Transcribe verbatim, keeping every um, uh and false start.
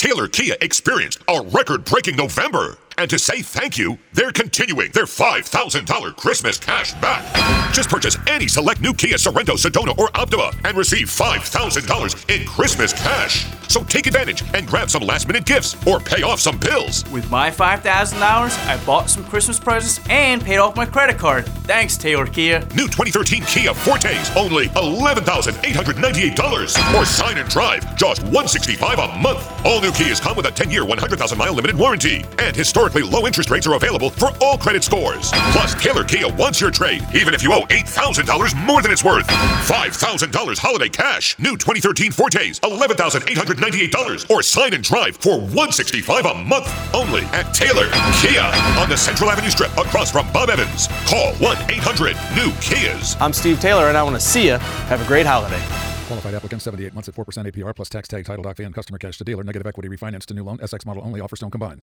Taylor Kia experienced a record-breaking November. And to say thank you, they're continuing their five thousand dollars Christmas cash back. Just purchase any select new Kia Sorento, Sedona, or Optima and receive five thousand dollars in Christmas cash. So take advantage and grab some last-minute gifts or pay off some bills. With my five thousand dollars, I bought some Christmas presents and paid off my credit card. Thanks, Taylor Kia. New twenty thirteen Kia Fortes, only eleven thousand eight hundred ninety-eight dollars. Or sign and drive, just one hundred sixty-five dollars a month. All new Kias come with a ten-year, one hundred thousand mile limited warranty. And historically low interest rates are available for all credit scores. Plus, Taylor Kia wants your trade, even if you owe eight thousand dollars more than it's worth. five thousand dollars holiday cash. New twenty thirteen Fortes, eleven thousand eight hundred ninety-eight dollars. Or sign and drive for one hundred sixty-five dollars a month. Only at Taylor Kia on the Central Avenue Strip across from Bob Evans. Call one eight hundred new Kias. I'm Steve Taylor, and I want to see you have a great holiday. Qualified applicant, seventy-eight months at four percent A P R plus tax tag title doc van customer cash to dealer. Negative equity refinance to new loan. S X model only. Offers don't combine.